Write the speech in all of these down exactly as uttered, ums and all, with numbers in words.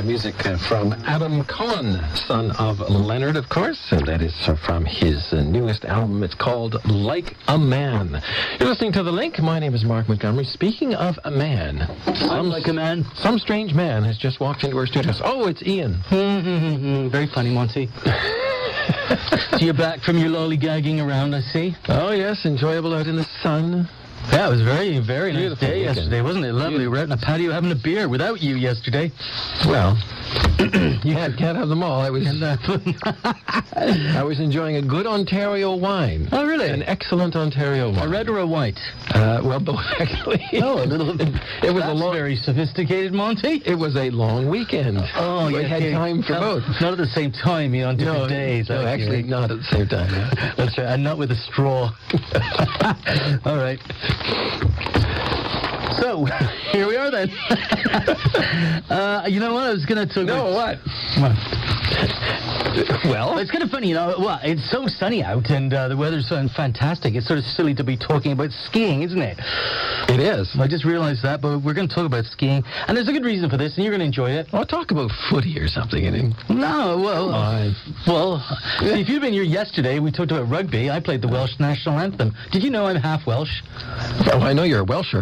music uh, from Adam Cohen, son of Leonard, of course, and that is uh, from his uh, newest album. It's called Like a Man. You're listening to The Link. My name is Mark Montgomery. Speaking of a man, some, like a man. Some strange man has just walked into our studios. Oh, it's Ian. Very funny, Monty. So you're back from your lollygagging around, I see. Oh, yes, enjoyable out in the sun. Yeah, it was very, very nice Beautiful day weekend. yesterday, wasn't it? Lovely. We're out in a patio having a beer without you yesterday. Well, you can't, can't have them all. I was I was enjoying a good Ontario wine. Oh, really? An excellent Ontario wine. A red or a white? Uh, well, both, actually. Oh, a little. It, it was That's a long, very sophisticated, Monty. It was a long weekend. Oh, we yeah, had yeah. time for not, both. Not at the same time, you know, on different no, days. No, actually, not at the same time. Yeah. That's right, and not with a straw. All right. So, here we are then. uh, you know what? I was going to talk No, about... what? What? Well, it's kind of funny, you know. Well, it's so sunny out, and uh, the weather's so fantastic. It's sort of silly to be talking about skiing, isn't it? It is. I just realized that, but we're going to talk about skiing, and there's a good reason for this, and you're going to enjoy it. I'll talk about footy or something. I mean, no, well, uh, well, see, if you'd been here yesterday, we talked about rugby. I played the Welsh national anthem. Did you know I'm half Welsh? Well, I know you're a Welsher.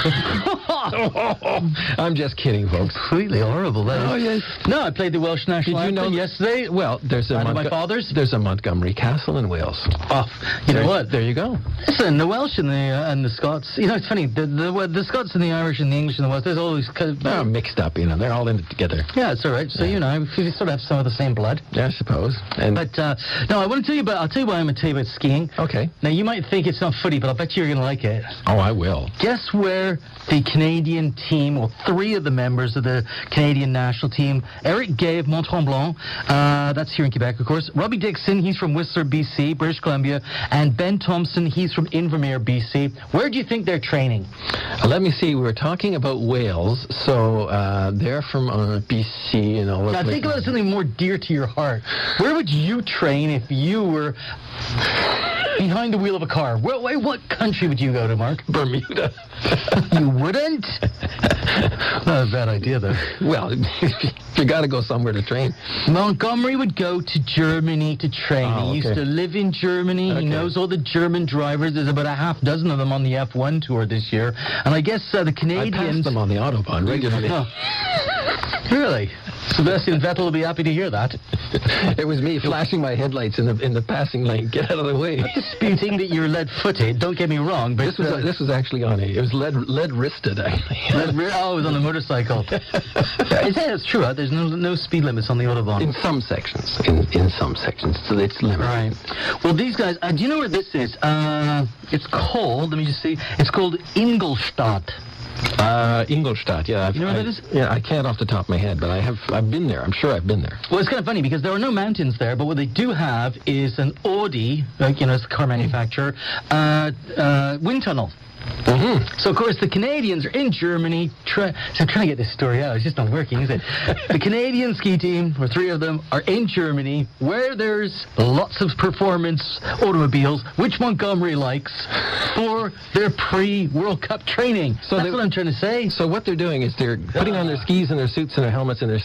I'm just kidding, folks. Completely horrible. That oh, yes. No, I played the Welsh national Did you anthem know yesterday. Well, there's a Montgo- Montgo- my father's. There's a Montgomery Castle in Wales. Oh, you there, know what? There you go. Listen, the Welsh and the uh, and the Scots. You know, it's funny. The, the the Scots and the Irish and the English and the Welsh. There's always kind of, they're mixed up. You know, they're all in it together. Yeah, it's all right. So yeah. You know, we sort of have some of the same blood. Yeah, I suppose. And but uh, no, I want to tell you about. I'll tell you why I'm going to tell you about skiing. Okay. Now you might think it's not footy, but I'll bet you're going to like it. Oh, I will. Guess where the Canadian team, or three of the members of the Canadian national team, Eric Gay of Mont-Tremblant, uh, that's here in Quebec, of course. Robbie Dixon, he's from Whistler, B C, British Columbia, and Ben Thompson, he's from Invermere, B C. Where do you think they're training? Uh, let me see. We were talking about Wales, so uh, they're from uh, B C and all that. Now think about something more dear to your heart. Where would you train if you were behind the wheel of a car? What, what country would you go to, Mark? Bermuda. You wouldn't? Not a bad idea, though. Well, you got to go somewhere to train. Montgomery would go to Germany to train. Oh, he used okay. to live in Germany. Okay. He knows all the German drivers. There's about a half dozen of them on the F one tour this year. And I guess uh, the Canadians... I pass them on the Autobahn regularly. Oh. Really? Sebastian Vettel will be happy to hear that. It was me flashing my headlights in the in the passing lane. Get out of the way. Disputing that you're lead-footed. Don't get me wrong, but this was uh, this was actually on a it was lead lead wristed actually. lead, oh, it was on a motorcycle. Is that it's true? Huh? There's no no speed limits on the Autobahn. In some sections, in in some sections, so it's limited. Right. Well, these guys. Uh, do you know where this is? Uh, it's called. Let me just see. It's called Ingolstadt. Uh, Ingolstadt, yeah. I've, You know where I, that is? Yeah, I can't off the top of my head, but I have. I've been there. I'm sure I've been there. Well, it's kind of funny because there are no mountains there, but what they do have is an Audi, like, you know, it's a car manufacturer, uh, uh, wind tunnel. Mm-hmm. So, of course, the Canadians are in Germany. Try, so I'm trying to get this story out. It's just not working, is it? The Canadian ski team, or three of them, are in Germany, where there's lots of performance automobiles, which Montgomery likes, for their pre-World Cup training. So that's what I'm trying to say. So what they're doing is they're putting on their skis and their suits and their helmets and they're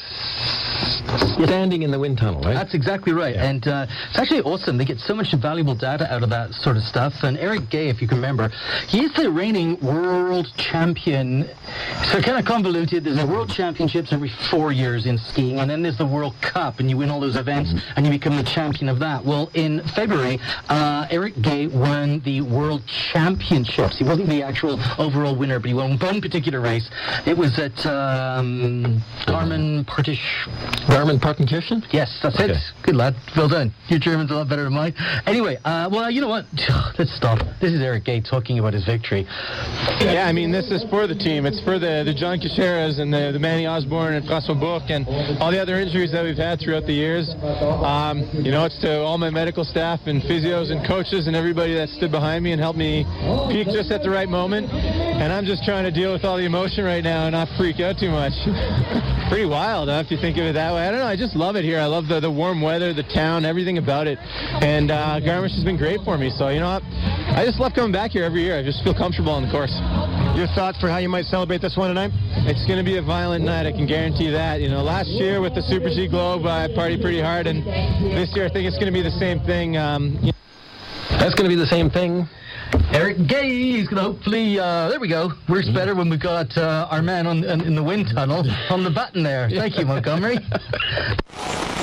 standing in the wind tunnel, right? That's exactly right. Yeah. And uh, it's actually awesome. They get so much valuable data out of that sort of stuff. And Eric Gay, if you can remember, he's the reigning world champion. So kind of convoluted. There's a world championships every four years in skiing, and then there's the World Cup, and you win all those events, mm-hmm. and you become the champion of that. Well, in February, uh, Eric Gay won the World Championships. He wasn't the actual overall winner, but he won one particular race. It was at um, Garmisch-Partenkirchen. Garmisch-Partenkirchen? Yes, that's okay. it. Good lad. Well done. Your German's a lot better than mine. Anyway, uh, well, you know what? Let's stop. This is Eric Gay talking about his victory. Yeah, I mean, this is for the team. It's for the, the John Cacheras and the, the Manny Osborne and François Bourque and all the other injuries that we've had throughout the years. Um, you know, it's to all my medical staff and physios and coaches and everybody that stood behind me and helped me peak just at the right moment. and I'm just trying to deal with all the emotion right now and not freak out too much. Pretty wild, huh, if you think of it that way. I don't know, I just love it here. I love the, the warm weather, the town, everything about it. And uh, Garmisch has been great for me. So, you know what? I just love coming back here every year. I just feel comfortable on the course. Your thoughts for how you might celebrate this one tonight? It's going to be a violent night, I can guarantee that. You know, last year with the Super G Globe, I partied pretty hard, and this year I think it's going to be the same thing. Um, you know. That's going to be the same thing. Eric Gay is going to hopefully, uh, there we go, works better when we've got uh, our man on, in, in the wind tunnel on the button there. Thank you, Montgomery.